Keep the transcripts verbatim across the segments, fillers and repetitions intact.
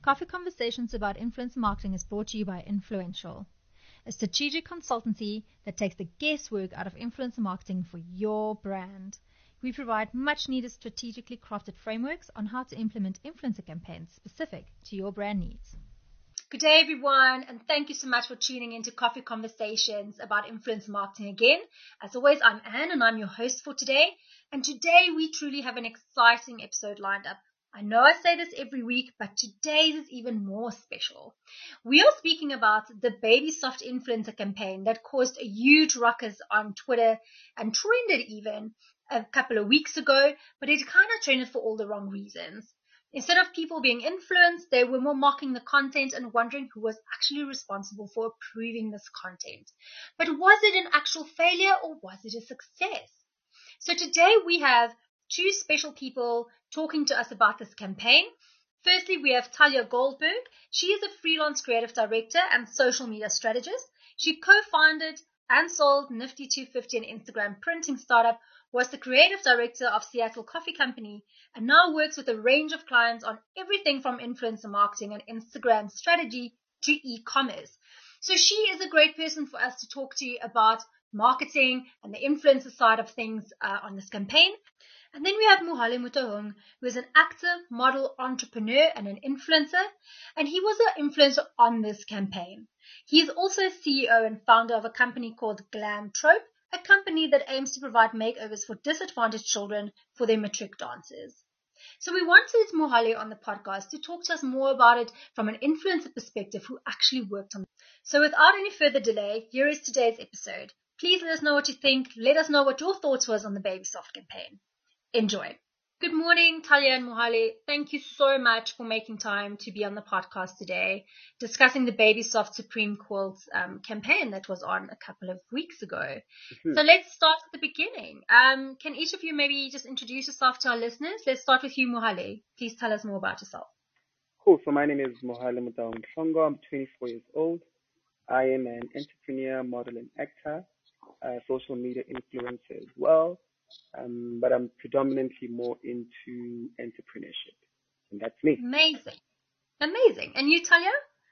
Coffee Conversations about Influencer Marketing is brought to you by Influential, a strategic consultancy that takes the guesswork out of influencer marketing for your brand. We provide much needed strategically crafted frameworks on how to implement influencer campaigns specific to your brand needs. Good day, everyone, and thank you so much for tuning into Coffee Conversations about influencer marketing again. As always, I'm Anne, and I'm your host for today. And today we truly have an exciting episode lined up. I know I say this every week, but today's is even more special. We are speaking about the Baby Soft influencer campaign that caused a huge ruckus on Twitter and trended even a couple of weeks ago, but it kind of trended for all the wrong reasons. Instead of people being influenced, they were more mocking the content and wondering who was actually responsible for approving this content. But was it an actual failure or was it a success? So today we have two special people talking to us about this campaign. Firstly, we have Talia Goldberg. She is a freelance creative director and social media strategist. She co-founded and sold Nifty two fifty, an Instagram printing startup, was the creative director of Seattle Coffee Company, and now works with a range of clients on everything from influencer marketing and Instagram strategy to e-commerce. So she is a great person for us to talk to about marketing and the influencer side of things uh, on this campaign. And then we have Mohale Mutahung, who is an actor, model, entrepreneur, and an influencer. And he was an influencer on this campaign. He is also C E O and founder of a company called Glam Trope, a company that aims to provide makeovers for disadvantaged children for their matric dancers. So we wanted Mohale on the podcast to talk to us more about it from an influencer perspective who actually worked on it. So without any further delay, here is today's episode. Please let us know what you think. Let us know what your thoughts was on the Baby Soft campaign. Enjoy. Good morning, Talia and Mohale. Thank you so much for making time to be on the podcast today, discussing the Baby Soft Supreme Quilt um, campaign that was on a couple of weeks ago. Mm-hmm. So let's start at the beginning. Um, can each of you maybe just introduce yourself to our listeners? Let's start with you, Mohale. Please tell us more about yourself. Cool. So my name is Mohale Mutahung. I'm twenty-four years old. I am an entrepreneur, model, and actor, uh, social media influencer as well. Um, but I'm predominantly more into entrepreneurship. And that's me. Amazing. Amazing. And you, Talia?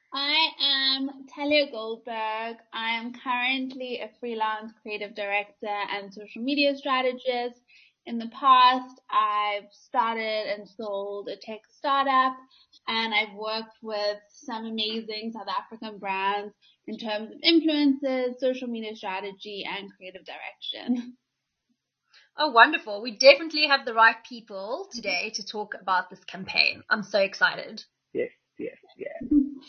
I am Talia Goldberg. I am currently a freelance creative director and social media strategist. In the past, I've started and sold a tech startup, and I've worked with some amazing South African brands in terms of influencers, social media strategy, and creative direction. Oh, wonderful. We definitely have the right people today to talk about this campaign. I'm so excited. Yes, yes, yes.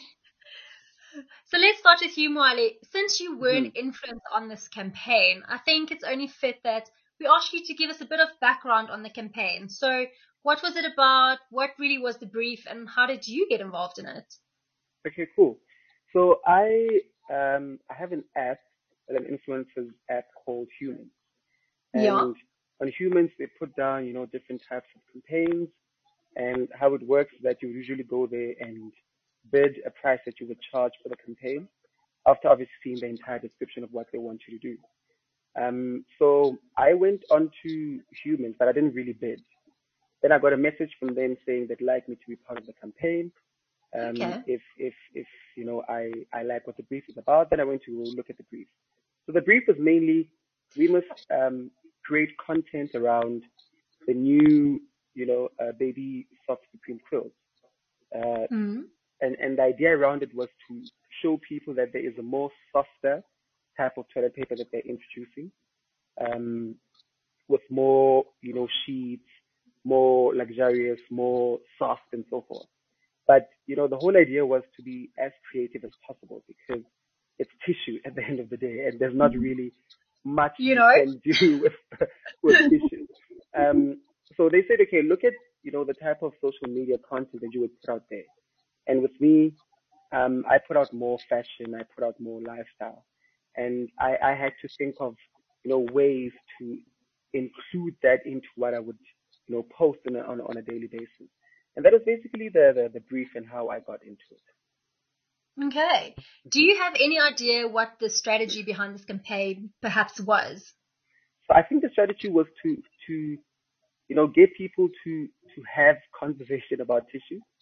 So let's start with you, Mohale. Since you were mm-hmm. an influencer on this campaign, I think it's only fit that we ask you to give us a bit of background on the campaign. So what was it about? What really was the brief? And how did you get involved in it? Okay, cool. So I um I have an app, an influencers app called Humans. And yeah. On Humans, they put down, you know, different types of campaigns, and how it works is that you usually go there and bid a price that you would charge for the campaign after obviously seeing the entire description of what they want you to do. Um, so I went onto Humans, but I didn't really bid. Then I got a message from them saying they'd like me to be part of the campaign. Um, okay. If, if, if, you know, I, I like what the brief is about, then I went to look at the brief. So the brief was mainly, we must, um, create content around the new, you know, uh, Baby Soft Supreme Quilt. Uh, mm-hmm. and, and the idea around it was to show people that there is a more softer type of toilet paper that they're introducing, um, with more, you know, sheets, more luxurious, more soft, and so forth. But, you know, the whole idea was to be as creative as possible because it's tissue at the end of the day, and there's not really much you, know? you can do with, with tissue. Um, so they said, okay, look at, you know, the type of social media content that you would put out there. And with me, um, I put out more fashion, I put out more lifestyle. And I, I had to think of, you know, ways to include that into what I would, you know, post on a, on, on a daily basis. And that was basically the, the, the brief and how I got into it. Okay. Do you have any idea what the strategy behind this campaign perhaps was? So I think the strategy was to, to, you know, get people to, to have conversation about tissue.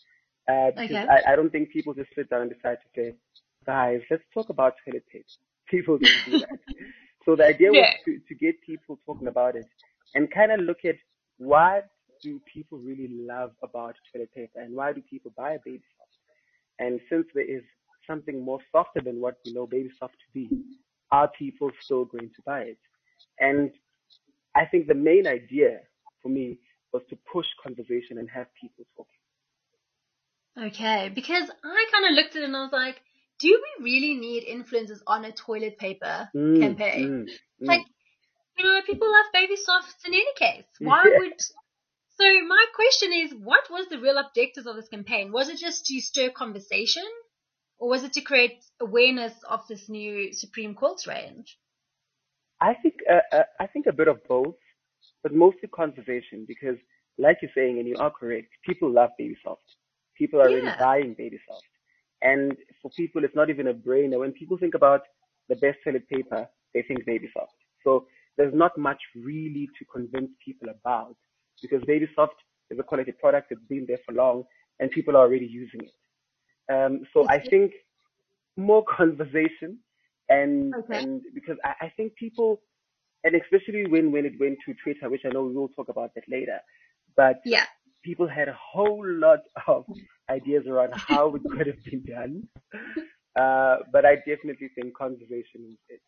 Uh, because Okay. I, I don't think people just sit down and decide to say, guys, let's talk about toilet paper. People don't do that. So the idea was Yeah. to, to get people talking about it and kind of look at what do people really love about toilet paper and why do people buy Baby Soft? And since there is something more softer than what we know Baby Soft to be, are people still going to buy it? And I think the main idea for me was to push conversation and have people talking. Okay, because I kind of looked at it and I was like, do we really need influencers on a toilet paper Mm, campaign? mm, mm. Like, you know, people love Baby Softs in any case. Why Yeah. would... So my question is, what was the real objectives of this campaign? Was it just to stir conversation? Or was it to create awareness of this new Supreme Quilts range? I think uh, uh, I think a bit of both, but mostly conservation because, like you're saying, and you are correct, people love Baby Soft. People are already Yeah. buying Baby Soft, and for people, it's not even a brainer. When people think about the best toilet paper, they think Baby Soft. So there's not much really to convince people about because Baby Soft is a quality product. It's been there for long, and people are already using it. Um, so I think more conversation and Okay. and because I, I think people and especially when when it went to Twitter, which I know we will talk about that later, but Yeah. people had a whole lot of ideas around how it could have been done. Uh, but I definitely think conversation is it.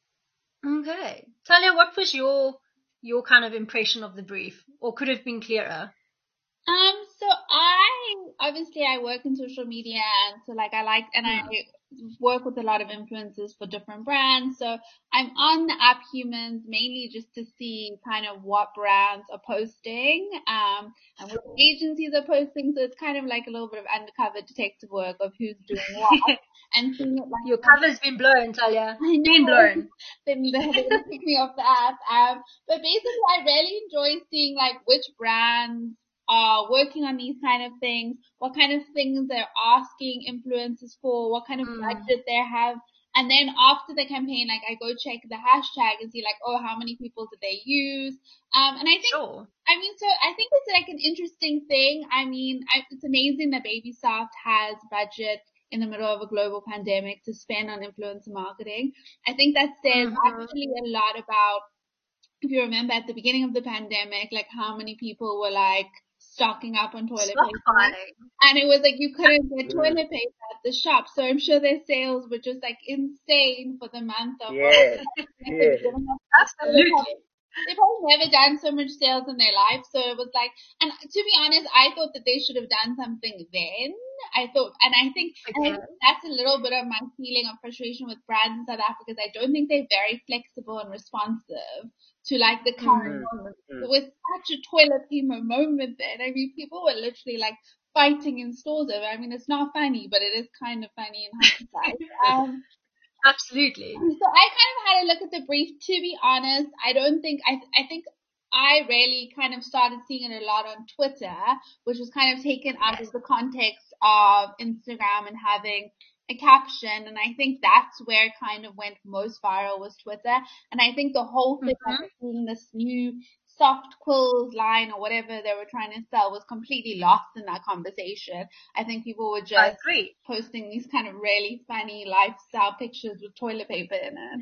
Okay. Talia, what was your your kind of impression of the brief, or could have been clearer? Um, so I, obviously I work in social media and so like I like, and I work with a lot of influencers for different brands. So I'm on the app Humans mainly just to see kind of what brands are posting, um, and what agencies are posting. So it's kind of like a little bit of undercover detective work of who's doing what and seeing it like. Your cover's been blown, Talia. I know. Been blown. Then they're gonna kick me off the app. Um, but basically I really enjoy seeing like which brands are working on these kind of things, what kind of things they're asking influencers for, what kind of Mm. budget they have. And then after the campaign, like I go check the hashtag and see like, oh, how many people did they use? Um, and I think, Sure. I mean, so I think it's like an interesting thing. I mean, I, it's amazing that Baby Soft has budget in the middle of a global pandemic to spend on influencer marketing. I think that says Mm-hmm. actually a lot about, if you remember at the beginning of the pandemic, like how many people were like stocking up on toilet paper, and it was like you couldn't get toilet paper at the shop. So I'm sure their sales were just like insane for the month of Yes, yes. Absolutely. They've probably never done so much sales in their life. So it was like, and to be honest, I thought that they should have done something then. I thought, and I think, and I think that's a little bit of my feeling of frustration with brands in South Africa, because I don't think they're very flexible and responsive to like the current Mm. moment. Mm. It was such a toilet paper moment then. I mean, people were literally like fighting in stores over. I mean, it's not funny, but it is kind of funny in hindsight. um, Absolutely. So I kind of had a look at the brief. To be honest, I don't think I. I think I really kind of started seeing it a lot on Twitter, which was kind of taken out of the context of Instagram and having a caption. And I think that's where it kind of went most viral was Twitter. And I think the whole thing Mm-hmm. of seeing this new soft quills line or whatever they were trying to sell was completely lost in that conversation. I think people were I just agree. posting these kind of really funny lifestyle pictures with toilet paper in it.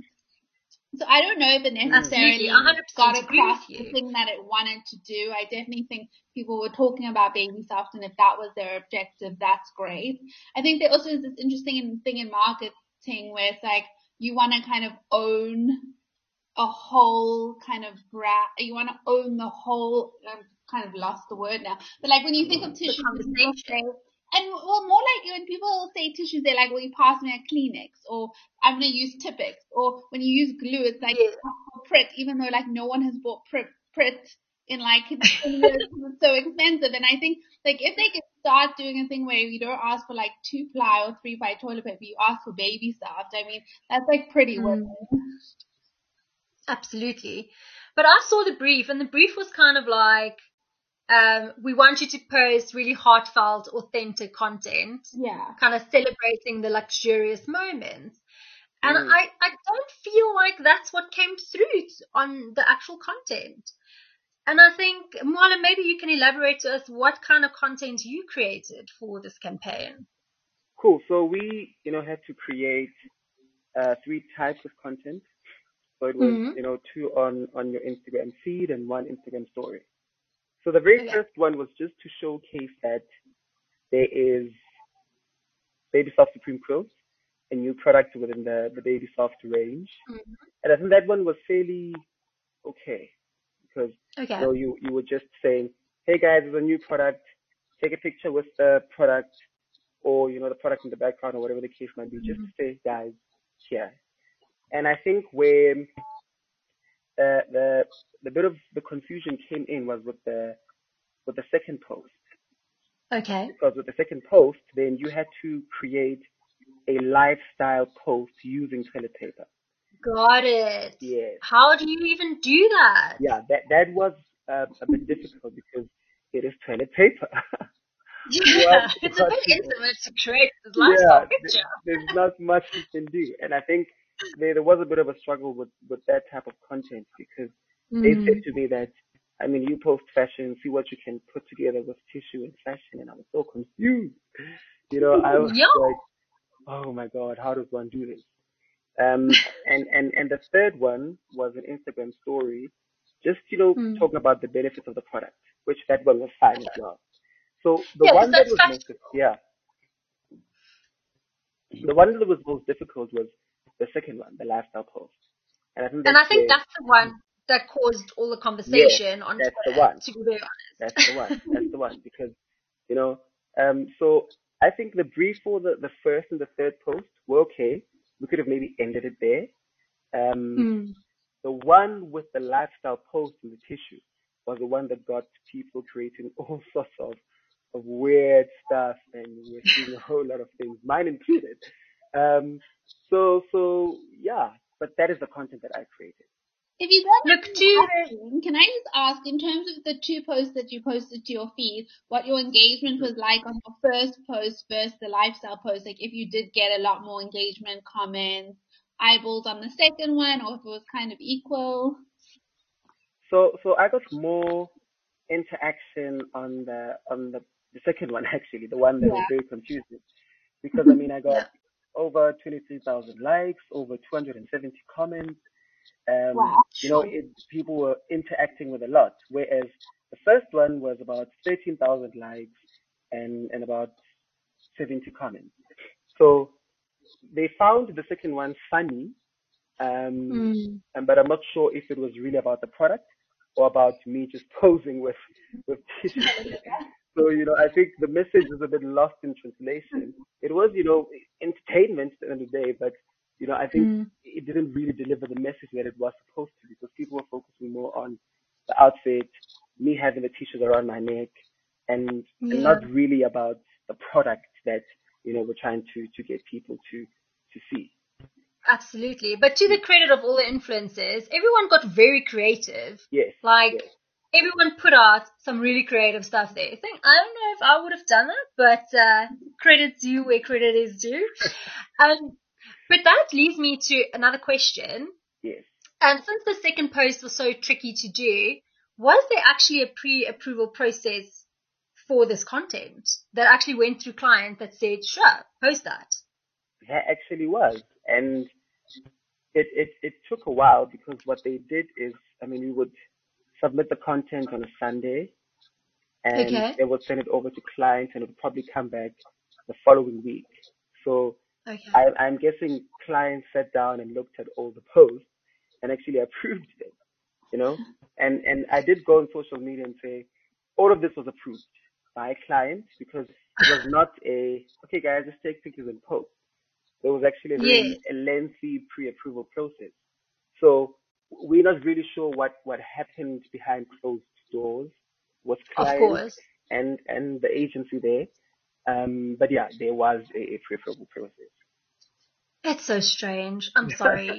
So I don't know if it necessarily Absolutely. one hundred percent got agree across with the you. thing that it wanted to do. I definitely think people were talking about Baby Soft, and if that was their objective, that's great. I think there also is this interesting thing in marketing where it's like you want to kind of own a whole kind of brand. You want to own the whole. I've kind of lost the word now, but like when you think of tissues, people say, and well, more like when people say tissues, they're like, "Will you pass me a Kleenex?" or "I'm gonna use Tipp-Ex." Or when you use glue, it's like Yeah. Pritt, even though like no one has bought Pritt, Pritt in like twenty years because it's so expensive. And I think like if they could start doing a thing where you don't ask for like two ply or three ply toilet paper, you ask for Baby Soft. I mean, that's like pretty Mm. winning. Absolutely. But I saw the brief, and the brief was kind of like, um, we want you to post really heartfelt, authentic content, Yeah. kind of celebrating the luxurious moments. And Mm. I, I don't feel like that's what came through on the actual content. And I think, Marlon, maybe you can elaborate to us what kind of content you created for this campaign. Cool. So we, you know, had to create uh, three types of content. So it was, Mm-hmm. you know, two on, on your Instagram feed and one Instagram story. So the very Okay. first one was just to showcase that there is Baby Soft Supreme Quilts, a new product within the, the Baby Soft range. Mm-hmm. And I think that one was fairly okay because, Okay. you know, you, you were just saying, hey guys, there's a new product, take a picture with the product or, you know, the product in the background or whatever the case might be, just to say, guys, here. And I think where uh, the the bit of the confusion came in was with the with the second post. Okay. Because with the second post, then you had to create a lifestyle post using toilet paper. Got it. Yes. How do you even do that? Yeah, that that was uh, a bit difficult because it is toilet paper. Yeah, what, it's what a bit people, intimate to create this lifestyle yeah, picture. there's not much you can do. And I think there, there was a bit of a struggle with, with that type of content because mm. they said to me that, I mean, you post fashion, see what you can put together with tissue and fashion. And I was so confused. You know, I was yeah. like, oh my God, how does one do this? Um, and, and, and the third one was an Instagram story, just, you know, mm. talking about the benefits of the product, which that one was fine as well. So the yeah, one that was fashion. most, yeah, the one that was most difficult was the second one, the lifestyle post. And I think, and I think that's the one that caused all the conversation yes, on that's Twitter, the one. to be very honest. That's the one. That's the one. Because, you know, um, so I think the brief for the, the first and the third post were okay. We could have maybe ended it there. Um, mm. The one with the lifestyle post and the tissue was the one that got people creating all sorts of, of weird stuff, and we're seeing a whole lot of things, mine included. Um, so, so yeah, but that is the content that I created. If you don't look to, can I just ask, in terms of the two posts that you posted to your feed, what your engagement was like on your first post versus the lifestyle post? Like if you did get a lot more engagement, comments, eyeballs on the second one, or if it was kind of equal? So, so I got more interaction on the on the, the second one actually, the one that yeah. was very confusing, because I mean I got yeah. over twenty-three thousand likes, over two hundred seventy comments. Um, wow. You know, it, people were interacting with a lot, whereas the first one was about thirteen thousand likes and, and about seventy comments. So they found the second one funny, um, mm. and, but I'm not sure if it was really about the product or about me just posing with, with tissue. So, you know, I think the message is a bit lost in translation. It was, you know, entertainment at the end of the day, but you know, I think mm. it didn't really deliver the message that it was supposed to, because people were focusing more on the outfit, me having the t-shirt around my neck, and, yeah. and not really about the product that, you know, we're trying to, to get people to, to see. Absolutely. But to the credit of all the influencers, everyone got very creative. Yes. Like, yes. everyone put out some really creative stuff there. I think, I don't know if I would have done it, but uh, credit's due where credit is due. um, But that leads me to another question. Yes. Um, since the second post was so tricky to do, was there actually a pre-approval process for this content that actually went through clients that said, sure, post that? There actually was. And it, it, it took a while, because what they did is, I mean, we would submit the content on a Sunday, and okay. they would send it over to clients, and it would probably come back the following week. So okay. I, I'm guessing clients sat down and looked at all the posts and actually approved them, you know? And, and I did go on social media and say, all of this was approved by clients, because it was not a, okay guys, just take pictures and post. There was actually a very yes. a lengthy pre-approval process. So we're not really sure what, what happened behind closed doors with clients and, and the agency there. Um, but yeah, there was a, a pre-approval process. It's so strange. I'm sorry.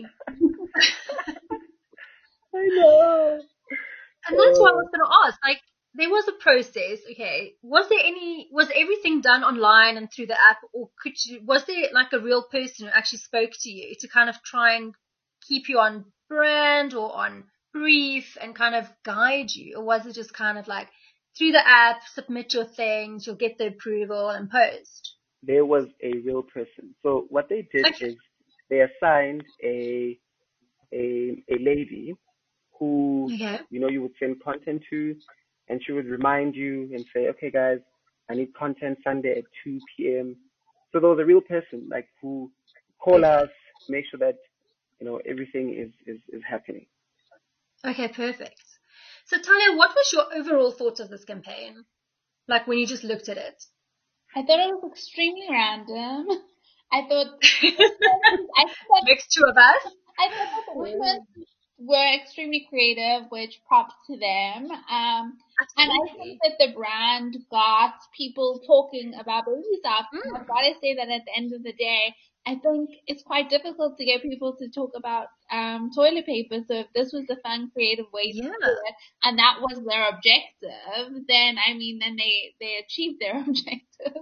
I know. And that's what I was going to ask. Like, there was a process. Okay. Was there any, was everything done online and through the app, or could you, was there like a real person who actually spoke to you to kind of try and keep you on brand or on brief and kind of guide you? Or was it just kind of like through the app, submit your things, you'll get the approval and post? There was a real person. So what they did Okay. is they assigned a a a lady who, Okay. you know, you would send content to, and she would remind you and say, okay, guys, I need content Sunday at two p.m. So there was a real person, like, who call Okay. us, make sure that, you know, everything is, is, is happening. Okay, perfect. So Talia, what was your overall thoughts of this campaign? Like when you just looked at it? I thought it was extremely random. I thought, I thought, Next two of us? I thought that the influencers were extremely creative, which props to them. Um, and I think that the brand got people talking about baby stuff. Mm. I've got to say that at the end of the day, I think it's quite difficult to get people to talk about um, toilet paper. So if this was a fun, creative way Yeah. to do it, and that was their objective, then I mean, then they they achieved their objective.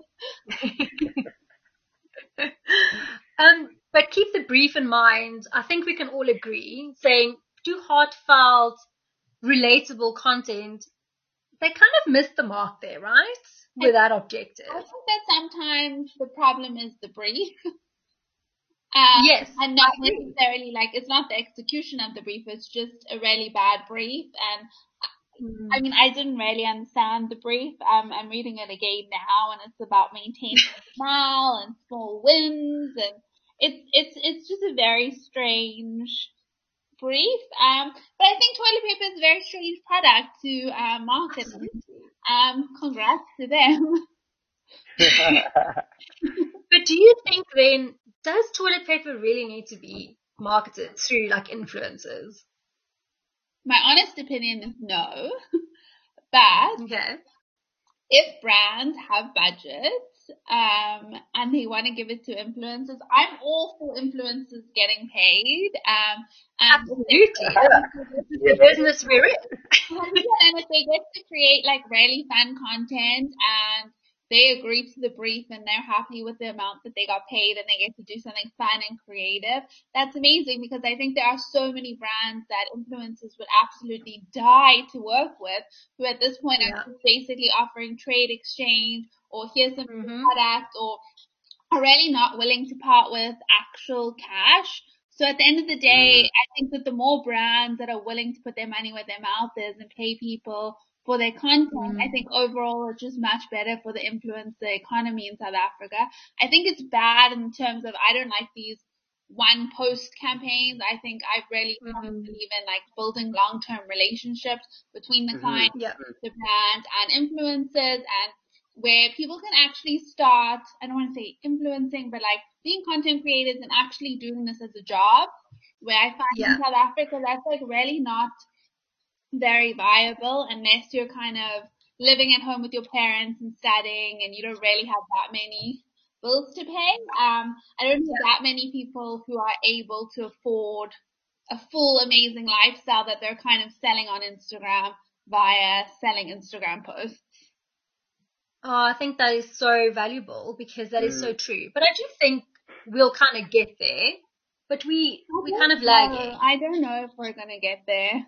um, but keep the brief in mind. I think we can all agree, saying do heartfelt, relatable content. They kind of missed the mark there, right? With that objective. I think that sometimes the problem is the brief. Um, yes. And not necessarily like, it's not the execution of the brief, it's just a really bad brief. And Mm. I mean, I didn't really understand the brief. Um, I'm reading it again now, and it's about maintaining morale and small wins, and it's it's it's just a very strange brief. Um, but I think toilet paper is a very strange product to uh, market. Um, congrats to them. But do you think then, does toilet paper really need to be marketed through like influencers? My honest opinion is no. But okay. if brands have budgets um, and they want to give it to influencers, I'm all for influencers getting paid. Um, and Absolutely. The business we're in. And if they get to create like really fun content and they agree to the brief and they're happy with the amount that they got paid and they get to do something fun and creative, that's amazing, because I think there are so many brands that influencers would absolutely die to work with, who at this point Yeah. are just basically offering trade exchange or here's some Mm-hmm. product, or are really not willing to part with actual cash. So at the end of the day, I think that the more brands that are willing to put their money where their mouth is and pay people for their content, Mm. I think overall it's just much better for the influencer economy in South Africa. I think it's bad in terms of, I don't like these one post campaigns. I think I really Mm-hmm. believe in like building long-term relationships between the Mhm. client, Yeah. the brand, and influencers, and where people can actually start, I don't want to say influencing, but like being content creators and actually doing this as a job, where I find Yeah. in South Africa that's like really not very viable unless you're kind of living at home with your parents and studying and you don't really have that many bills to pay. Um, I don't know that many people who are able to afford a full amazing lifestyle that they're kind of selling on Instagram via selling Instagram posts. Oh, I think that is so valuable, because that is Mm. so true. But I do think we'll kind of get there, but we we I kind of don't know. lagging. I don't know if we're gonna get there.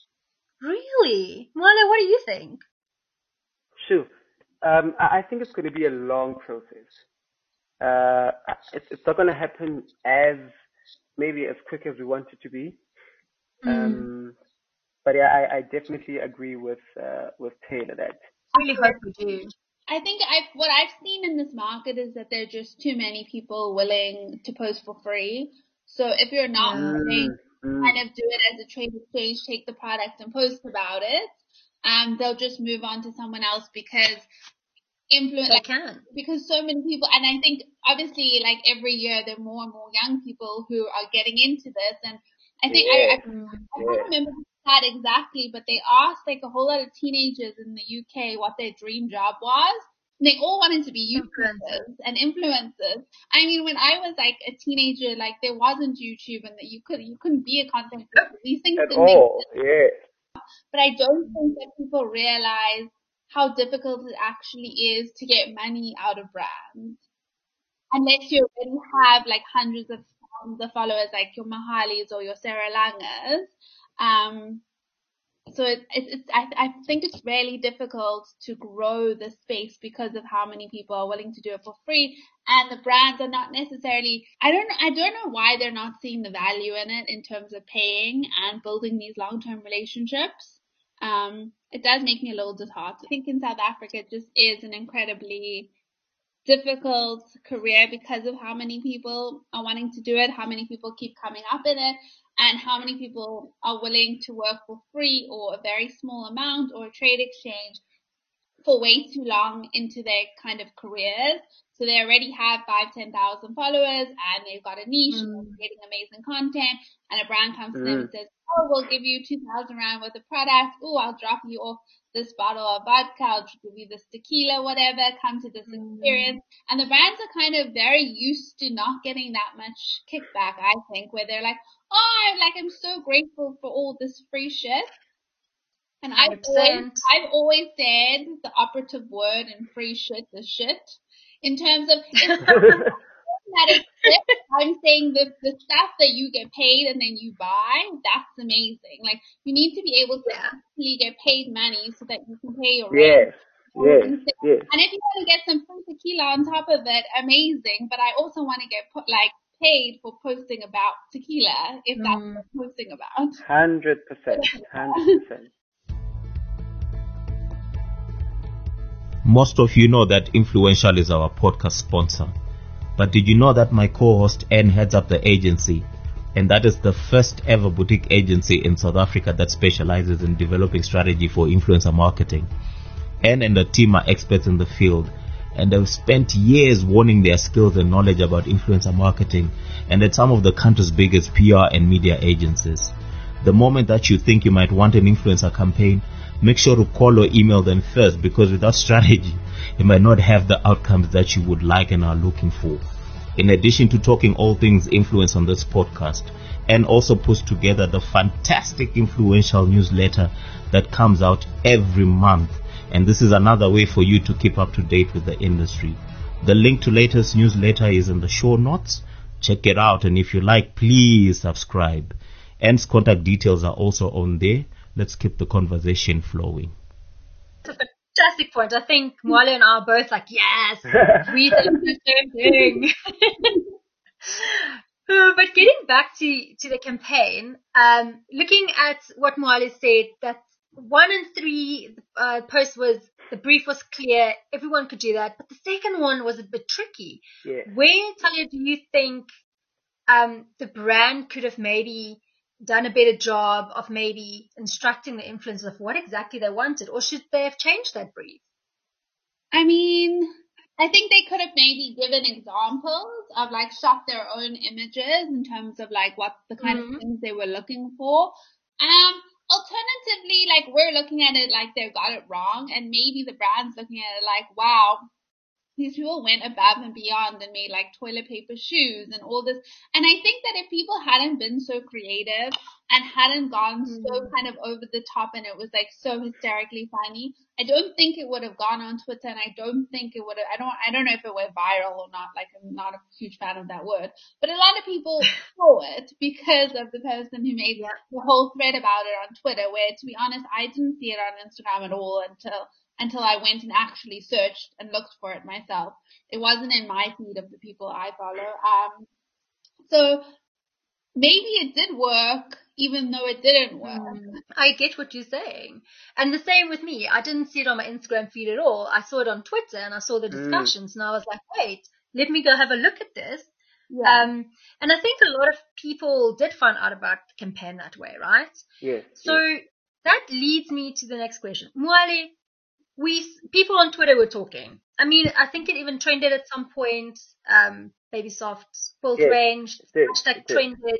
Really? Marla, what do you think? Sure. Um, I I think it's going to be a long process. Uh, it's, it's not going to happen as maybe as quick as we want it to be. Um, but yeah, I, I definitely agree with uh, with Taylor that. I really hope we do. I think I what I've seen in this market is that there are just too many people willing to post for free. So if you're not Yeah. willing Mm, mm. kind of do it as a trade exchange, take the product and post about it, um, they'll just move on to someone else because influence They can. because so many people, and I think obviously like every year there are more and more young people who are getting into this, and I think Yeah. I, I, I can't remember that exactly, but they asked like a whole lot of teenagers in the U K what their dream job was. And they all wanted to be YouTubers and influencers. I mean, when I was like a teenager, like there wasn't YouTube, and that you could you couldn't be a content creator. These things At didn't all, exist. yeah. But I don't think that people realize how difficult it actually is to get money out of brands. Unless you already have like hundreds of thousands of followers, like your Mahalis or your Sarah Langers. Um, So it, it, it's, I, I think it's really difficult to grow the space because of how many people are willing to do it for free, and the brands are not necessarily, I don't know, I don't know why they're not seeing the value in it in terms of paying and building these long-term relationships. Um, it does make me a little disheartened. I think in South Africa it just is an incredibly difficult career because of how many people are wanting to do it, how many people keep coming up in it, and how many people are willing to work for free or a very small amount or a trade exchange for way too long into their kind of careers. So they already have five, ten thousand followers and they've got a niche mm. and they're creating amazing content, and a brand comes mm. to them and says, oh, we'll give you two thousand rand worth of product. Oh, I'll drop you off this bottle of vodka. I'll give you this tequila, whatever. Come to this mm. experience. And the brands are kind of very used to not getting that much kickback, I think, where they're like, oh, like, I'm so grateful for all this free shit. And I've always, I've always said the operative word in free shit is shit. In terms of, it's that it's shit, I'm saying the, the stuff that you get paid and then you buy, that's amazing. Like, you need to be able to yeah. actually get paid money so that you can pay your rent. Yes, yes, yes. And if you want to get some free tequila on top of it, amazing. But I also want to get put, like, paid for posting about tequila, if that's mm. what I'm posting about. one hundred percent. one hundred percent. Most of you know that Influential is our podcast sponsor. But did you know that my co-host Anne heads up the agency? And that is the first ever boutique agency in South Africa that specializes in developing strategy for influencer marketing. Anne and the team are experts in the field, and they've spent years honing their skills and knowledge about influencer marketing, and at some of the country's biggest P R and media agencies. The moment that you think you might want an influencer campaign, make sure to call or email them first, because without strategy, you might not have the outcomes that you would like and are looking for. In addition to talking all things influence on this podcast, and also puts together the fantastic Influential newsletter that comes out every month. And this is another way for you to keep up to date with the industry. The link to latest newsletter is in the show notes. Check it out, and if you like, please subscribe. Anne's contact details are also on there. Let's keep the conversation flowing. That's a fantastic point. I think Mwale and I are both like, yes, we think the same thing. uh, but getting back to, to the campaign, um, looking at what Mwale said, that one in three uh, posts was, the brief was clear, everyone could do that, but the second one was a bit tricky. Yeah. Where, Talia, do you think um, the brand could have maybe done a better job of maybe instructing the influencers of what exactly they wanted, or should they have changed that brief? I mean, I think they could have maybe given examples of like shot their own images in terms of like what the kind mm-hmm. of things they were looking for. Um, alternatively, like we're looking at it like they've got it wrong, and maybe the brand's looking at it like, wow, these people went above and beyond and made like toilet paper shoes and all this. And I think that if people hadn't been so creative and hadn't gone mm. so kind of over the top and it was like so hysterically funny, I don't think it would have gone on Twitter, and I don't think it would have, I don't, I don't know if it went viral or not. Like, I'm not a huge fan of that word, but a lot of people saw it because of the person who made yeah. the whole thread about it on Twitter, where to be honest, I didn't see it on Instagram at all until until I went and actually searched and looked for it myself. It wasn't in my feed of the people I follow. Um, so maybe it did work, even though it didn't work. Mm, I get what you're saying. And the same with me. I didn't see it on my Instagram feed at all. I saw it on Twitter and I saw the discussions mm. and I was like, wait, let me go have a look at this. Yeah. Um, and I think a lot of people did find out about the campaign that way, right? Yes. So yes. that leads me to the next question. Mwale, we, people on Twitter were talking. I mean, I think it even trended at some point, um, Baby Soft, Quilt yes, Range, hashtag trended.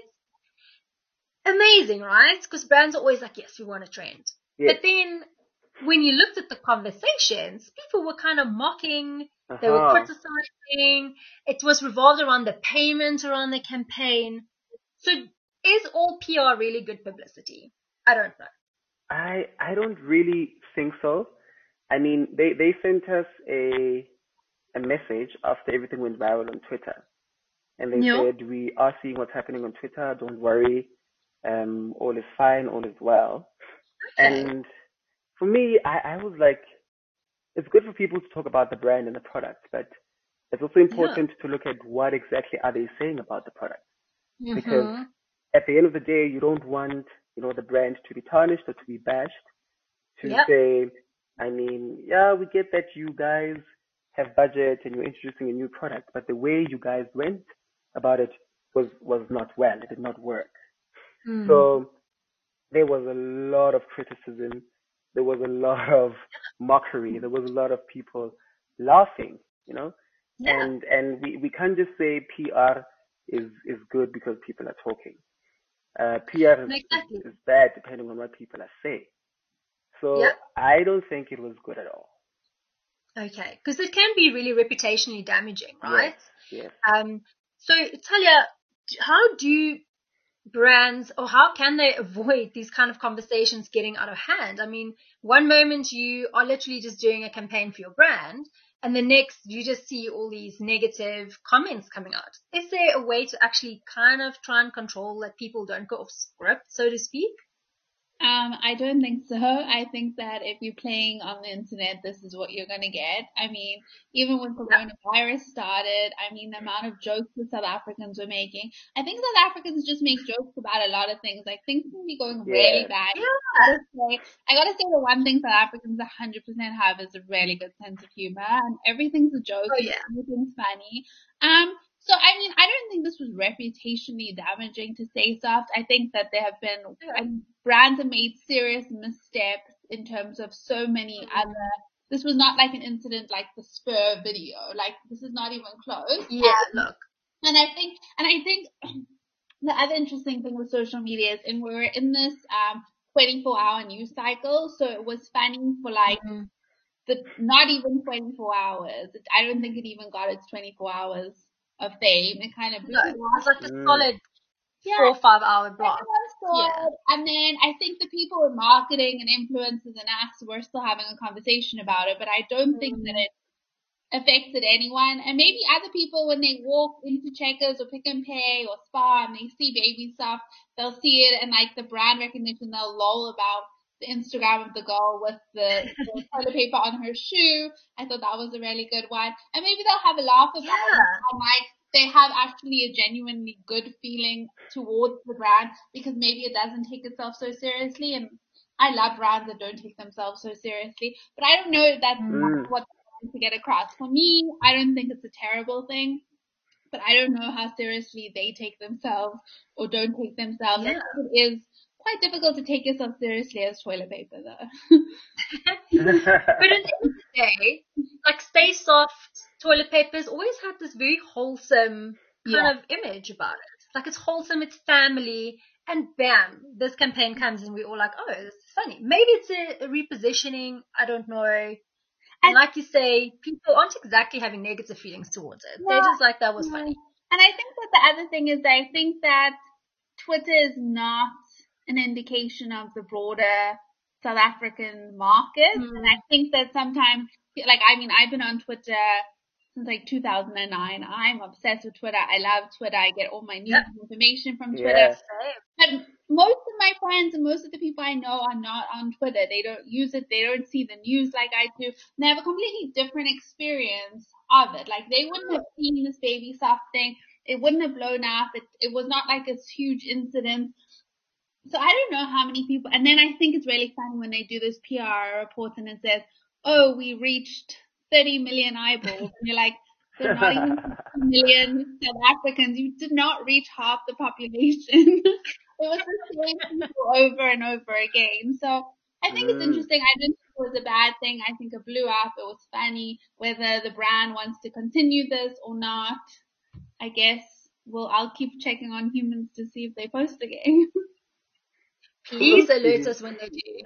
Amazing, right? Because brands are always like, yes, we want to trend. Yes. But then when you looked at the conversations, people were kind of mocking, uh-huh. they were criticizing, it was revolved around the payment around the campaign. So is all P R really good publicity? I don't know. I I don't really think so. I mean, they, they sent us a a message after everything went viral on Twitter. And they yeah. said, we are seeing what's happening on Twitter. Don't worry. Um, all is fine. All is well. And for me, I, I was like, it's good for people to talk about the brand and the product, but it's also important to look at what exactly are they saying about the product. Because Mm-hmm. at the end of the day, you don't want, you know, the brand to be tarnished or to be bashed, to Yep. say, I mean, yeah, we get that you guys have budget and you're introducing a new product, but the way you guys went about it was, was not well. It did not work. Mm. So there was a lot of criticism. There was a lot of mockery. There was a lot of people laughing, you know, Yeah. and, and we, we can't just say P R is, is good because people are talking. Uh, P R is, Exactly. is, is bad depending on what people are saying. So Yep. I don't think it was good at all. Okay, because it can be really reputationally damaging, right? Yes, yes. Um, so Talia, how do brands, or how can they avoid these kind of conversations getting out of hand? I mean, one moment you are literally just doing a campaign for your brand, and the next you just see all these negative comments coming out. Is there a way to actually kind of try and control that people don't go off script, so to speak? Um, I don't think so. I think that if you're playing on the internet, this is what you're going to get. I mean, even when coronavirus started, I mean, the amount of jokes that South Africans were making. I think South Africans just make jokes about a lot of things. Like, things can be going really Yeah. bad. Yeah. I gotta say, I gotta say the one thing South Africans one hundred percent have is a really good sense of humor, and everything's a joke. Oh, yeah. Everything's funny. Um, So, I mean, I don't think this was reputationally damaging, to say soft. I think that there have been, Yeah. and brands have made serious missteps in terms of so many Mm-hmm. other, this was not like an incident like the Spur video. Like, this is not even close. Yeah, Um, look. and I think, and I think the other interesting thing with social media is, and we were in this, um, twenty-four hour news cycle. So it was funny for like, Mm-hmm. the, not even twenty-four hours. It, I don't think it even got its twenty-four hours of fame. It kind of blew No, up. it's like a Mm. solid Yeah, four or five hour block. everyone saw Yeah. it. And then I think the people in marketing and influencers and us were still having a conversation about it, but I don't think that it affected anyone. And maybe other people, when they walk into Checkers or Pick and Pay or Spa and they see baby stuff, they'll see it and like the brand recognition, they'll lol about the Instagram of the girl with the, the toilet paper on her shoe. I thought that was a really good one. And maybe they'll have a laugh about Yeah. it and like they have actually a genuinely good feeling towards the brand because maybe it doesn't take itself so seriously. And I love brands that don't take themselves so seriously, but I don't know if that's Mm. what they're trying to get across. For me, I don't think it's a terrible thing, but I don't know how seriously they take themselves or don't take themselves. Yeah. I think it is quite difficult to take yourself seriously as toilet paper, though. But at the end of the day, like Stay Soft toilet papers always had this very wholesome kind Yeah. of image about it. Like it's wholesome, it's family, and bam, this campaign comes and we're all like, oh, this is funny. Maybe it's a, a repositioning, I don't know. And, And- like you say, people aren't exactly having negative feelings towards it. They're No, just like, that was no. funny. And I think that the other thing is that I think that Twitter is not an indication of the broader South African market. Mm. And I think that sometimes, like, I mean, I've been on Twitter since like two thousand nine. I'm obsessed with Twitter. I love Twitter. I get all my news Yep. and information from Yeah. Twitter. But most of my friends and most of the people I know are not on Twitter. They don't use it. They don't see the news like I do. And they have a completely different experience of it. Like they wouldn't have seen this baby soft thing. It wouldn't have blown up. It, it was not like this huge incident. So I don't know how many people, and then I think it's really funny when they do this P R report and it says, oh, we reached thirty million eyeballs. And you're like, there are not even fifty million South Africans. You did not reach half the population. It was the same people over and over again. So I think it's Mm. interesting. I didn't think it was a bad thing. I think it blew up. It was funny. Whether the brand wants to continue this or not, I guess, well, I'll keep checking on humans to see if they post again. Please alert us when they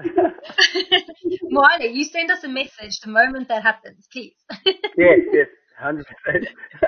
do. Moale, you send us a message the moment that happens, please. Yes, yes, one hundred percent.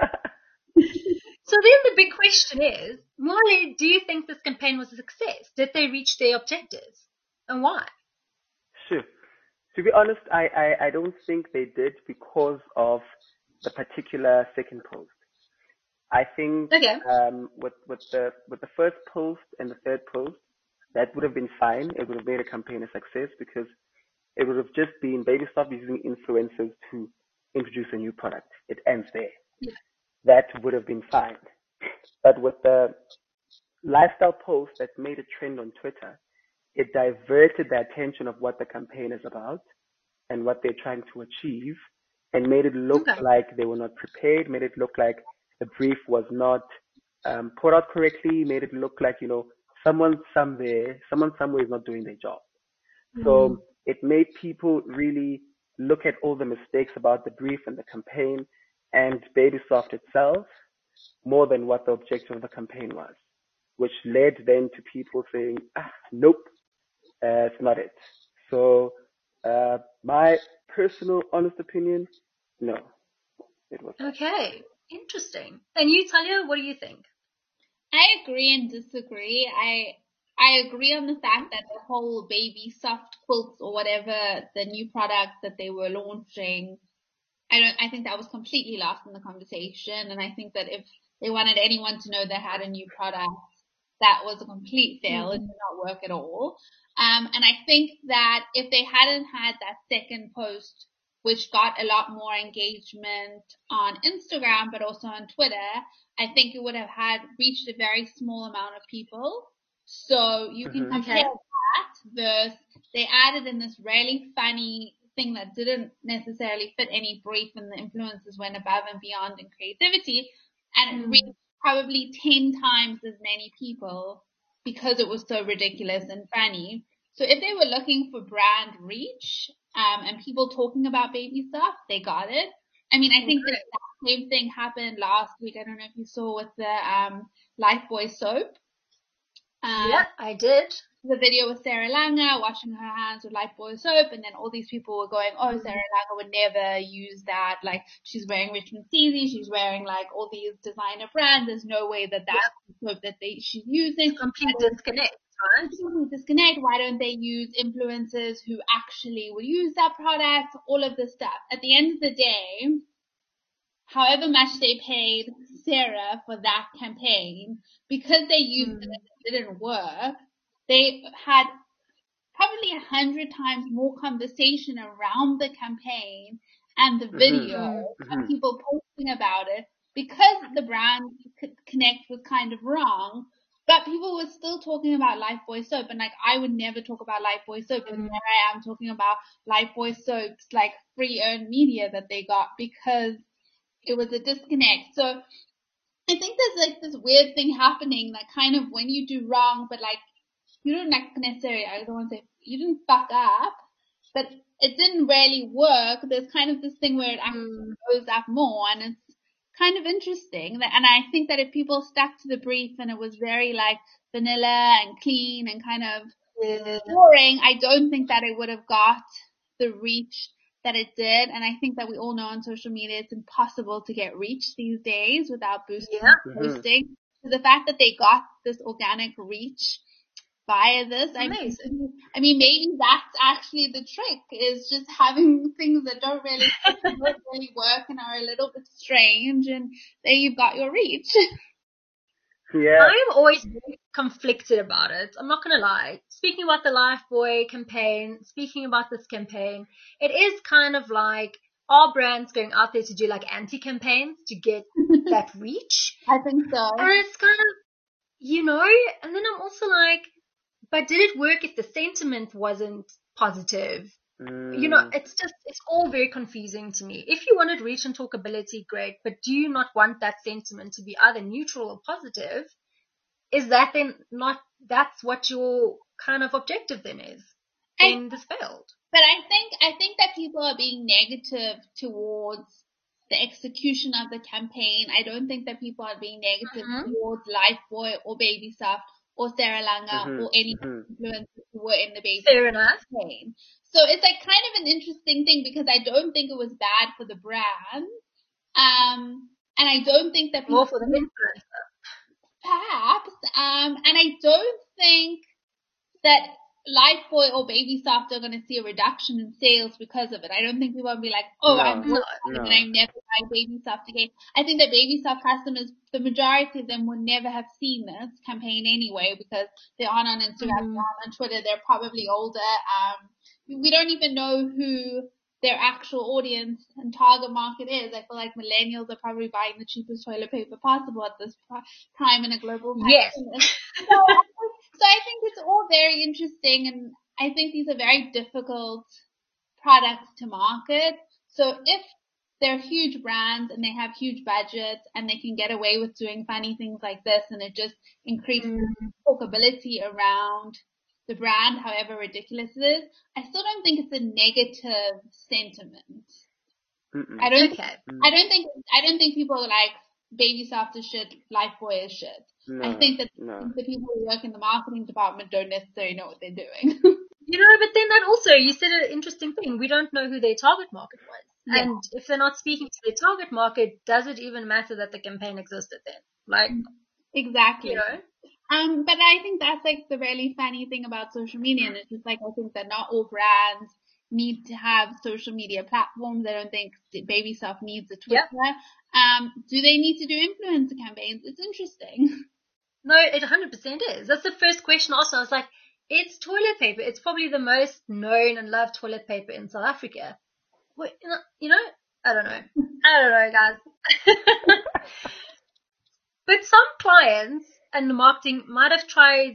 So then the big question is, Moale, do you think this campaign was a success? Did they reach their objectives? And why? Sure. To be honest, I, I, I don't think they did because of the particular second post. I think Okay. um, with with the with the first post and the third post, that would have been fine. It would have made a campaign a success because it would have just been Babysoft using influencers to introduce a new product. It ends there. Yeah. That would have been fine. But with the lifestyle post that made a trend on Twitter, it diverted the attention of what the campaign is about and what they're trying to achieve, and made it look Okay. like they were not prepared, made it look like the brief was not um, put out correctly, made it look like, you know, someone somewhere, someone somewhere is not doing their job. Mm. So it made people really look at all the mistakes about the brief and the campaign and Babysoft itself more than what the objective of the campaign was, which led then to people saying, ah, nope, uh, it's not it. So uh, my personal honest opinion, no, it was not. Okay, interesting. And you, Talia, what do you think? I agree and disagree. I I agree on the fact that the whole Babysoft quilts or whatever the new products that they were launching, I don't. I think that was completely lost in the conversation. And I think that if they wanted anyone to know they had a new product, that was a complete fail. It did not work at all. Um, and I think that if they hadn't had that second post, which got a lot more engagement on Instagram, but also on Twitter, I think it would have had reached a very small amount of people. So you can Mhm. compare that versus they added in this really funny thing that didn't necessarily fit any brief, and the influencers went above and beyond in creativity, and it reached probably ten times as many people because it was so ridiculous and funny. So if they were looking for brand reach, um, and people talking about Babysoft, they got it. I mean, I think the exact same thing happened last week. I don't know if you saw with the um, Lifebuoy soap. Um, Yeah, I did. The video with Sarah Langer washing her hands with Lifebuoy soap, and then all these people were going, oh, Sarah Langer would never use that. Like, she's wearing Richmond Steezy, she's wearing like all these designer brands. There's no way that that's the soap that they she's using. Complete disconnect, right? Complete disconnect. Why don't they use influencers who actually will use that product? All of this stuff. At the end of the day, however much they paid Sarah for that campaign, because they used mm. it and it didn't work, they had probably a hundred times more conversation around the campaign and the video Mm-hmm. and people posting about it, because the brand connect was kind of wrong. But people were still talking about Lifebuoy soap, and like I would never talk about Lifebuoy soap, and mm. there I am talking about Lifebuoy soap's like free earned media that they got because it was a disconnect. So I think there's like this weird thing happening that kind of when you do wrong, but like you don't like necessarily, I don't want to say you didn't fuck up, but it didn't really work. There's kind of this thing where it actually mm. goes up more, and it's kind of interesting. And I think that if people stuck to the brief and it was very like vanilla and clean and kind of yeah. boring, I don't think that it would have got the reach that it did. And I think that we all know on social media it's impossible to get reach these days without boosting yeah. and posting. Mm-hmm. So the fact that they got this organic reach via this, I mean, I mean, maybe that's actually the trick, is just having things that don't really don't really work and are a little bit strange, and there you've got your reach. Yeah. I'm always very conflicted about it. I'm not going to lie. Speaking about the Lifebuoy campaign, speaking about this campaign, it is kind of like our brands going out there to do like anti-campaigns to get that reach. I think so. And it's kind of, you know, and then I'm also like, but did it work if the sentiment wasn't positive? Mm. You know, it's just, it's all very confusing to me. If you wanted reach and talkability, great, but do you not want that sentiment to be either neutral or positive? Is that then not, that's what your kind of objective then is? Then this failed. But I think, I think that people are being negative towards the execution of the campaign. I don't think that people are being negative mm-hmm. towards Lifebuoy or Babysoft or Sarah Langer mm-hmm. or any mm-hmm. influencers who were in the Babysoft Fair enough. campaign. So it's like kind of an interesting thing, because I don't think it was bad for the brand. Um, and I don't think that people... More for the influencer. Perhaps. Um, and I don't think that Lifebuoy or Babysoft are going to see a reduction in sales because of it. I don't think people will be like, oh, No, I'm no, and no. I never buy Babysoft again. I think that Babysoft customers, the majority of them would never have seen this campaign anyway because they aren't on Instagram, Mm. they're not on Twitter, they're probably older. Um, we don't even know who their actual audience and target market is. I feel like millennials are probably buying the cheapest toilet paper possible at this time in a global Yes. pandemic. So, so I think it's all very interesting, and I think these are very difficult products to market. So if they're huge brands and they have huge budgets and they can get away with doing funny things like this, and it just increases Mm. talkability around the brand, however ridiculous it is, I still don't think it's a negative sentiment. Mm-mm. I don't. Okay. I don't think. I don't think people are like Babysoft is shit, Lifebuoy is shit. No, I think that no. the people who work in the marketing department don't necessarily know what they're doing. You know, but then that also, you said an interesting thing. We don't know who their target market was. Yeah. And if they're not speaking to their target market, does it even matter that the campaign existed then? Like, Exactly. you know? Um, but I think that's like the really funny thing about social media, and it's just like I think that not all brands need to have social media platforms. I don't think Babysoft needs a Twitter. Yep. Um, do they need to do influencer campaigns? It's interesting. No, it one hundred percent is. That's the first question also. I was like, it's toilet paper. It's probably the most known and loved toilet paper in South Africa. Wait, you know, you know I don't know. I don't know, guys. But some clients and the marketing might have tried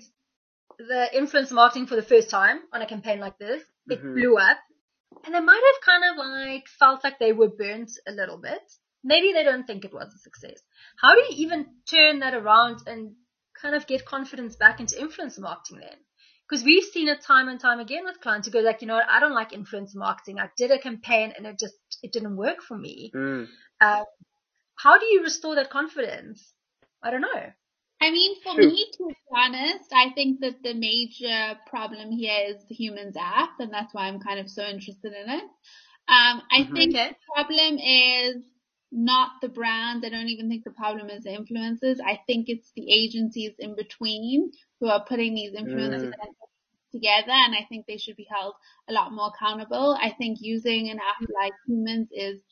the influencer marketing for the first time on a campaign like this. It Mhm. blew up. And they might have kind of like felt like they were burnt a little bit. Maybe they don't think it was a success. How do you even turn that around and kind of get confidence back into influencer marketing then? Because we've seen it time and time again with clients who go like, you know what, I don't like influencer marketing. I did a campaign and it just, it didn't work for me. Mm. Um, how do you restore that confidence? I don't know. I mean, for True. me, to be honest, I think that the major problem here is the Humans app, and that's why I'm kind of so interested in it. Um, I Mhm. think Okay. the problem is not the brands. I don't even think the problem is the influencers. I think it's the agencies in between who are putting these influencers Mm. together, and I think they should be held a lot more accountable. I think using an app like Humans is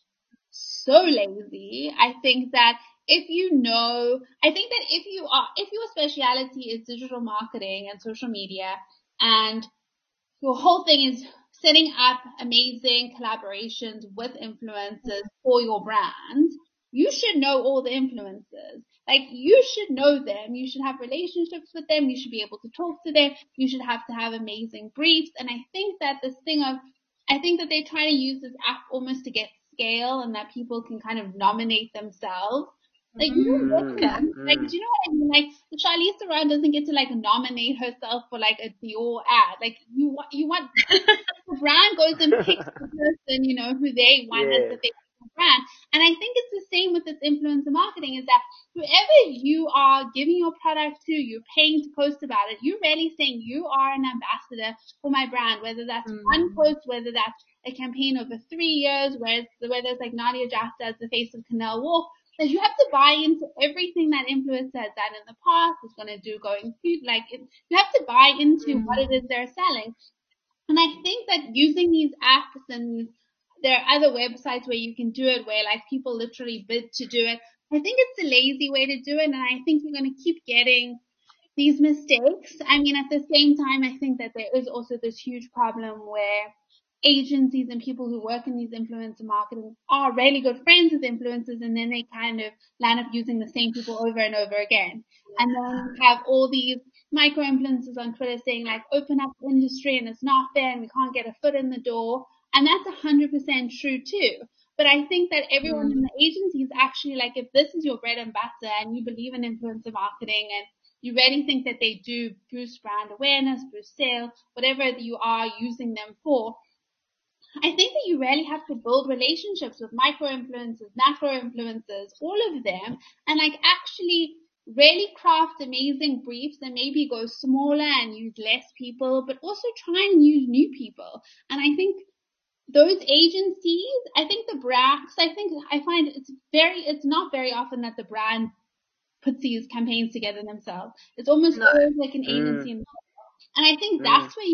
so lazy. I think that if you know, I think that if you are, if your speciality is digital marketing and social media, and your whole thing is setting up amazing collaborations with influencers for your brand, you should know all the influencers. Like, you should know them. You should have relationships with them. You should be able to talk to them. You should have to have amazing briefs. And I think that this thing of, I think that they're trying to use this app almost to get scale, and that people can kind of nominate themselves. Like, you don't Mm. get to, Mm. like, do you know what I mean? Like, Charlize Theron doesn't get to, like, nominate herself for, like, a Dior ad. Like, you want, you want, the brand goes and picks the person, you know, who they want as Yes. the face of the brand. And I think it's the same with this influencer marketing, is that whoever you are giving your product to, you're paying to post about it, you're really saying you are an ambassador for my brand, whether that's Mm. one post, whether that's a campaign over three years, where it's, whether it's like Nadia Jafta as the face of Canal Wolf. That you have to buy into everything that influencer has done in the past, is going to do going forward. Like, it, you have to buy into Mm. what it is they're selling. And I think that using these apps, and there are other websites where you can do it, where like people literally bid to do it, I think it's a lazy way to do it, and I think you're going to keep getting these mistakes. I mean, at the same time, I think that there is also this huge problem where agencies and people who work in these influencer marketing are really good friends with influencers, and then they kind of land up using the same people over and over again. And then you have all these micro influencers on Twitter saying like, open up the industry and it's not fair and we can't get a foot in the door. And that's one hundred percent true too. But I think that everyone in the agency is actually like, if this is your bread and butter and you believe in influencer marketing and you really think that they do boost brand awareness, boost sales, whatever you are using them for, I think that you really have to build relationships with micro influencers, macro influencers, all of them, and like actually really craft amazing briefs and maybe go smaller and use less people, but also try and use new people. And I think those agencies, I think the brands, I think I find it's very, it's not very often that the brand puts these campaigns together themselves. It's almost No. always like an Mm. agency. And I think Mm. that's where you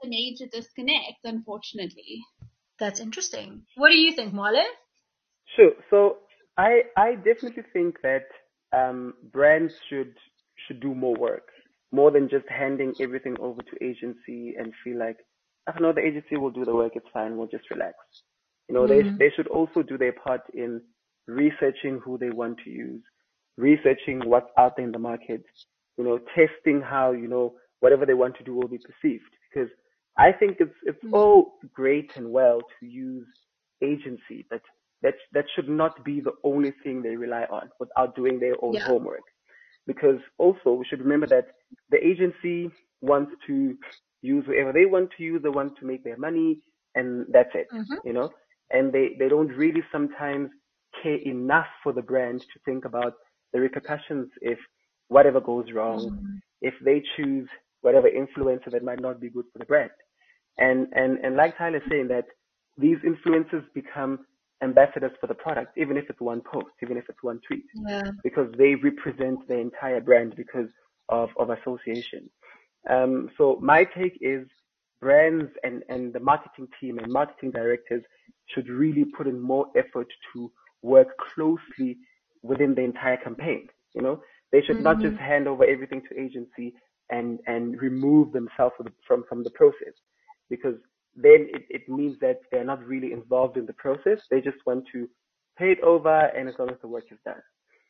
major disconnect, unfortunately. That's interesting. What do you think, Marlo? Sure. So I I definitely think that um, brands should should do more work, more than just handing everything over to agency and feel like, I know the agency will do the work. It's fine. We'll just relax. You know, they Mm. they should also do their part in researching who they want to use, researching what's out there in the market, you know, testing how, you know, whatever they want to do will be perceived. Because I think it's it's Mm. all great and well to use agency, but that that should not be the only thing they rely on without doing their own Yeah. homework. Because also we should remember that the agency wants to use whoever they want to use, they want to make their money, and that's it, Mm-hmm. you know. And they, they don't really sometimes care enough for the brand to think about the repercussions if whatever goes wrong, Mm. if they choose whatever influencer that might not be good for the brand. And and and like Tyler's saying, that these influencers become ambassadors for the product, even if it's one post, even if it's one tweet, Yeah. because they represent the entire brand because of, of association. Um, so my take is brands and, and the marketing team and marketing directors should really put in more effort to work closely within the entire campaign. You know, they should not just Mm-hmm. hand over everything to agency and, and remove themselves from, from the process, because then it, it means that they're not really involved in the process. They just want to pay it over, and as long as the work is done.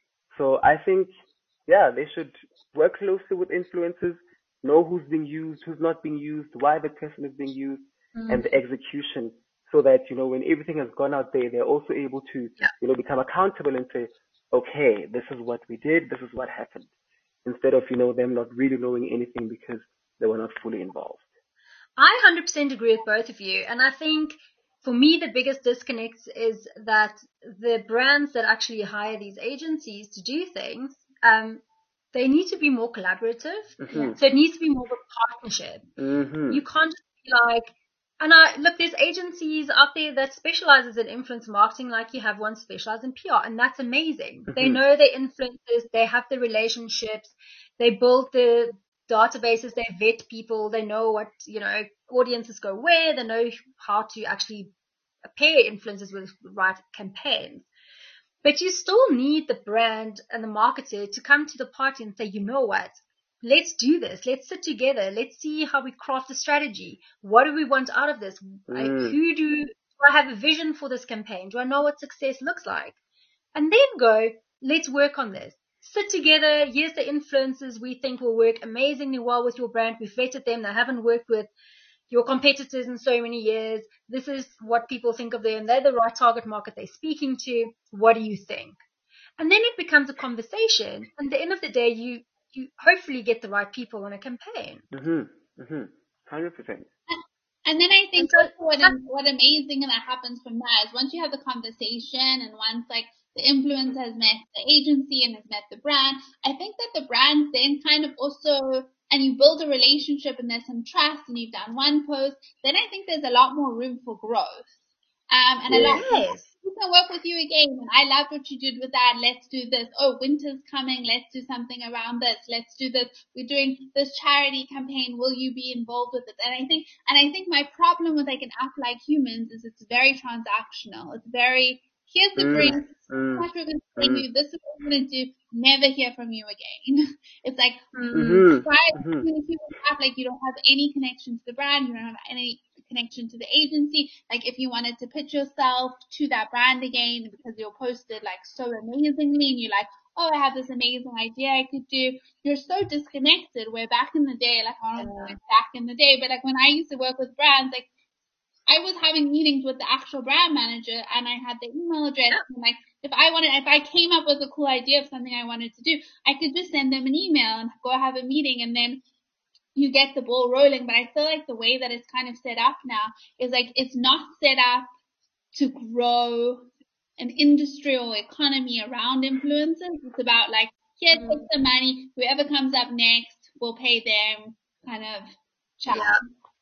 So I think, yeah, they should work closely with influencers, know who's being used, who's not being used, why the person is being used, Mm. and the execution, so that, you know, when everything has gone out there, they're also able to, Yeah. you know, become accountable and say, okay, this is what we did, this is what happened, instead of, you know, them not really knowing anything because they were not fully involved. I one hundred percent agree with both of you. And I think for me, the biggest disconnect is that the brands that actually hire these agencies to do things, um, they need to be more collaborative. Mm-hmm. So it needs to be more of a partnership. Mm-hmm. You can't just be like, and I look, there's agencies out there that specializes in influence marketing, like you have one specialized in P R, and that's amazing. Mm-hmm. They know their influencers, they have the relationships, they build the databases, they vet people, they know what, you know, audiences go where, they know how to actually pair influencers with the right campaigns. But you still need the brand and the marketer to come to the party and say, you know what? Let's do this. Let's sit together. Let's see how we craft a strategy. What do we want out of this? I, Mm. who do, do I have a vision for this campaign? Do I know what success looks like? And then go, let's work on this. Sit together. Here's the influencers we think will work amazingly well with your brand. We've vetted them. They haven't worked with your competitors in so many years. This is what people think of them. They're the right target market they're speaking to. What do you think? And then it becomes a conversation. And at the end of the day, you, you hopefully get the right people on a campaign. Mm-hmm. Mm-hmm. one hundred percent. And then I think so, also what, what amazing that happens from that is once you have the conversation and once like the influencer has met the agency and has met the brand, I think that the brands then kind of also, and you build a relationship and there's some trust and you've done one post, then I think there's a lot more room for growth. Um, and Yeah. a lot yes. we can work with you again. And I loved what you did with that. Let's do this. Oh, winter's coming. Let's do something around this. Let's do this. We're doing this charity campaign. Will you be involved with it? And I think, and I think my problem with like an app like Humans is it's very transactional. It's very, here's the Mm. brief. Mm. What we're going to send Mm. you. This is what we're going to do. Never hear from you again. It's like, Mm-hmm. try Mm-hmm. to keep an app like you don't have any connection to the brand. You don't have any connection to the agency. Like if you wanted to pitch yourself to that brand again because you're posted like so amazingly and you're like, oh, I have this amazing idea I could do. You're so disconnected. Where back in the day, like I don't know, like back in the day, but like when I used to work with brands, like I was having meetings with the actual brand manager and I had the email address and like if I wanted, if I came up with a cool idea of something I wanted to do, I could just send them an email and go have a meeting and then you get the ball rolling. But I feel like the way that it's kind of set up now is like it's not set up to grow an industry or economy around influencers. It's about like, here, take the money, whoever comes up next, we'll pay them kind of chat. Yeah.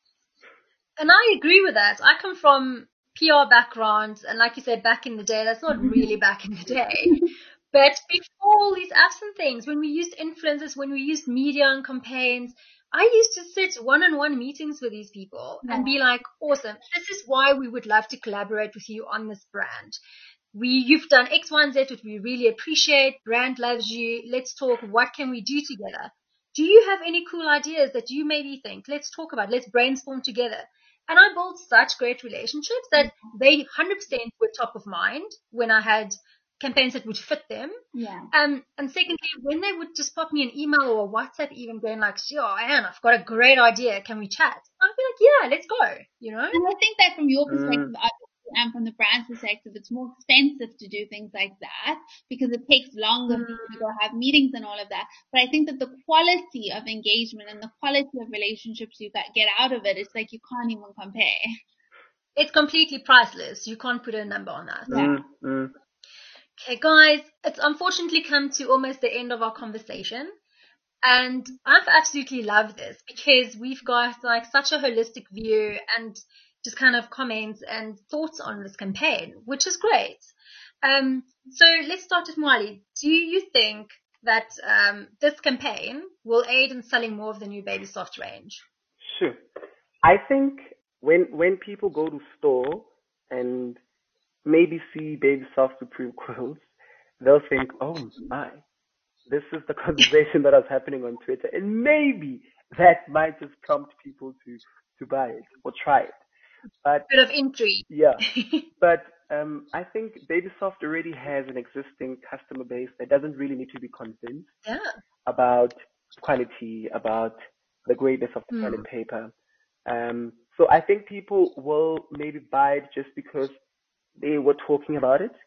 And I agree with that. I come from P R background, and like you said, back in the day, that's not really back in the day. But before all these apps and things, when we used influencers, when we used media and campaigns, I used to sit one-on-one meetings with these people Yeah. and be like, awesome, this is why we would love to collaborate with you on this brand. We, you've done X, Y, and Z, which we really appreciate. Brand loves you. Let's talk. What can we do together? Do you have any cool ideas that you maybe think? Let's talk about. Let's brainstorm together. And I built such great relationships that they one hundred percent were top of mind when I had campaigns that would fit them. Yeah. Um, and secondly, when they would just pop me an email or a WhatsApp even going like, "Yo, Anne, I've got a great idea. Can we chat?" I'd be like, yeah, let's go, you know? And I think that from your perspective, Mm. and from the brand's perspective, it's more expensive to do things like that because it takes longer for you to go have meetings and all of that. But I think that the quality of engagement and the quality of relationships you got, get out of it, it's like you can't even compare. It's completely priceless. You can't put a number on that. Mm, mm. Okay, guys, it's unfortunately come to almost the end of our conversation. And I've absolutely loved this because we've got like such a holistic view and just kind of comments and thoughts on this campaign, which is great. Um, so let's start with Mwali. Do you think that um, this campaign will aid in selling more of the new Baby Soft range? Sure. I think when when people go to store and maybe see Baby Soft Supreme quills, they'll think, oh my, this is the conversation that was happening on Twitter. And maybe that might just prompt people to, to buy it or try it. But Bit of intrigue. yeah, but um, I think Baby Soft already has an existing customer base that doesn't really need to be convinced Yeah. about quality, about the greatness of the Hmm. toilet paper. Um, so I think people will maybe buy it just because they were talking about it.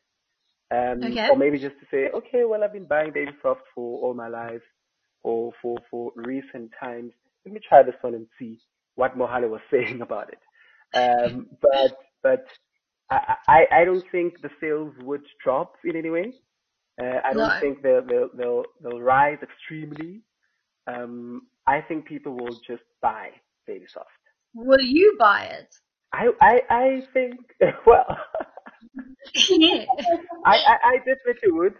Um, Okay. Or maybe just to say, okay, well, I've been buying Baby Soft for all my life or for, for recent times. Let me try this one and see what Mohale was saying about it. Um, but but I, I, I don't think the sales would drop in any way. Uh, I don't No. think they'll, they'll, they'll, they'll rise extremely. Um, I think people will just buy Baby Soft. Will you buy it? I, I, I think, well, Yeah. I, I, I definitely would.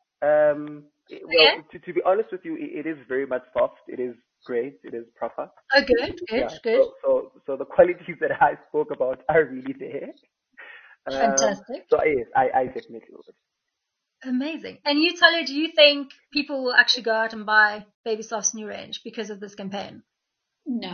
Um, it- well, Okay. to, to be honest with you, it, it is very much soft. It is great. It is proper. Oh, good, good, Yeah. good. So, so, so the qualities that I spoke about are really there. Um, Fantastic. So yes, I, I definitely would. Amazing. And you, Talia, do you think people will actually go out and buy Baby Soft's new range because of this campaign? No.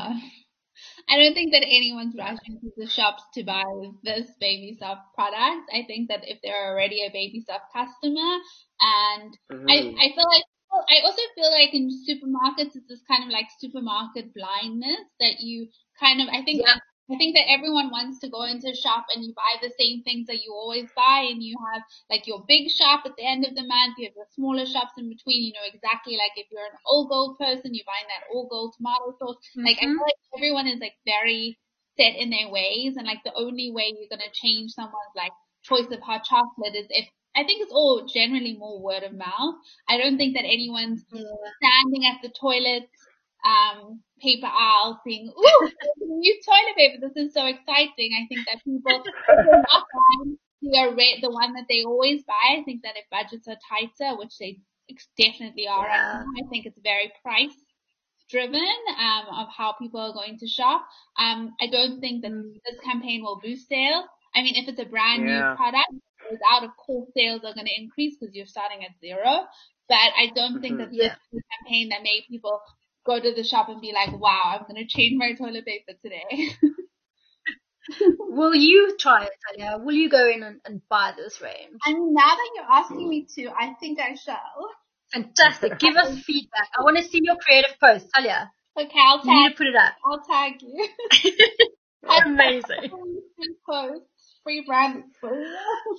I don't think that anyone's rushing to the shops to buy this Baby Soft product. I think that if they're already a Baby Soft customer, and Mhm. I, I feel like, I also feel like in supermarkets, it's this kind of like supermarket blindness that you kind of, I think, Yeah. I think that everyone wants to go into a shop and you buy the same things that you always buy, and you have like your big shop at the end of the month, you have your smaller shops in between, you know exactly, like if you're an all gold person, you're buying that all gold tomato sauce. Like I Mhm. feel like everyone is like very set in their ways, and like the only way you're gonna change someone's like choice of hot chocolate is if, I think it's all generally more word of mouth. I don't think that anyone's standing at the toilet um paper aisle saying, ooh, new toilet paper, this is so exciting. I think that people people not buying the red, the one that they always buy. I think that if budgets are tighter, which they ex- definitely are right Yeah. now, I think it's very price driven um of how people are going to shop. Um I don't think that Mm. this campaign will boost sales. I mean, if it's a brand new Yeah. product, those out of course sales are going to increase because you're starting at zero. But I don't think that Mhm. this Yeah. is a campaign that made people go to the shop and be like, wow, I'm going to change my toilet paper today. Will you try it, Talia? Will you go in and, and buy this range? I mean, now that you're asking me to, I think I shall. Fantastic. Give us feedback. I want to see your creative post, Talia. Okay, I'll You need tag, to put it up. I'll tag you. Amazing. Free post, free brand exposure.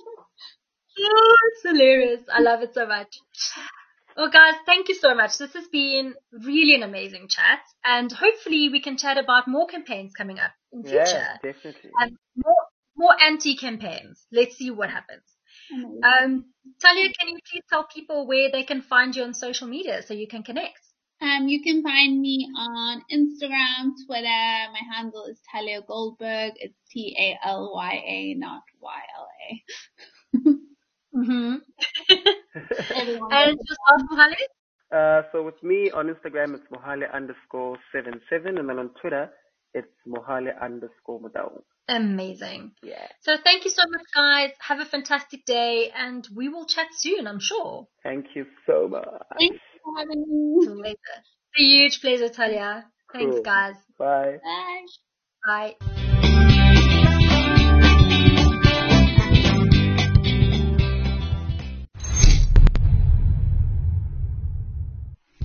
Oh, it's hilarious. I love it so much. Well, guys, thank you so much. This has been really an amazing chat, and hopefully we can chat about more campaigns coming up in future, Yeah, definitely. and more more anti-campaigns. Let's see what happens. Amazing. Um, Talia, can you please tell people where they can find you on social media so you can connect? Um, you can find me on Instagram, Twitter. My handle is Talia Goldberg. It's T A L Y A, not Y L A. Mm-hmm. Everyone And knows. yourself, Mohale? Uh, so with me on Instagram, it's Mohale underscore seven seven, and then on Twitter, it's Mohale underscore Madao. Amazing. Yeah. So thank you so much, guys. Have a fantastic day, and we will chat soon, I'm sure. Thank you so much. Thanks for having me. Pleasure. A huge pleasure, Talia. Thanks, Cool. guys. Bye. Bye. Bye.